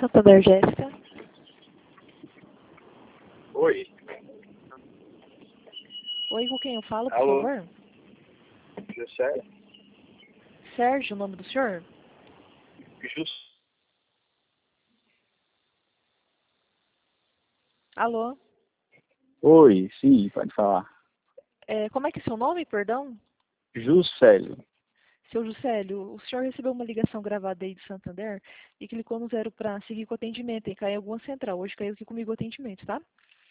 Santander, Jéssica. Oi. Oi, com quem eu falo, por Alô? favor? José? Sérgio, o nome do senhor? Jus... Alô? Oi, sim, pode falar. Como é que é seu nome, perdão? Juscelio. Seu Juscelio, o senhor recebeu uma ligação gravada aí de Santander e clicou no 0 para seguir com o atendimento. E caiu em alguma central. Hoje caiu aqui comigo o atendimento, tá?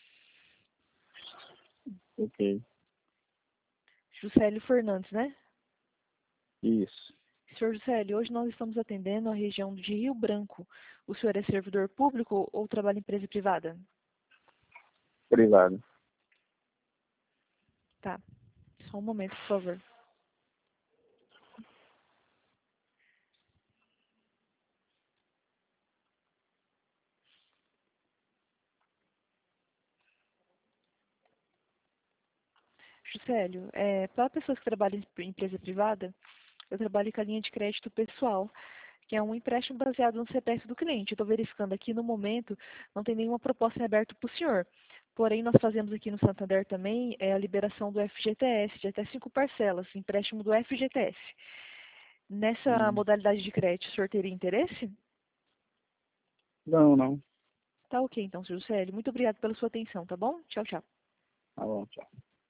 Ok. Juscelio Fernandes, né? Isso. Senhor Juscelio, hoje nós estamos atendendo a região de Rio Branco. O senhor é servidor público ou trabalha em empresa privada? Privado. Tá. Só um momento, por favor. Juscelio, para pessoas que trabalham em empresa privada, eu trabalho com a linha de crédito pessoal, que é um empréstimo baseado no CPF do cliente. Eu estou verificando aqui, no momento, não tem nenhuma proposta em aberto para o senhor. Porém, nós fazemos aqui no Santander também a liberação do FGTS, de até 5 parcelas, empréstimo do FGTS. Nessa modalidade de crédito, o senhor teria interesse? Não, não. Tá ok, então, senhor Juscelio. Muito obrigado pela sua atenção, tá bom? Tchau, tchau. Tá bom, tchau.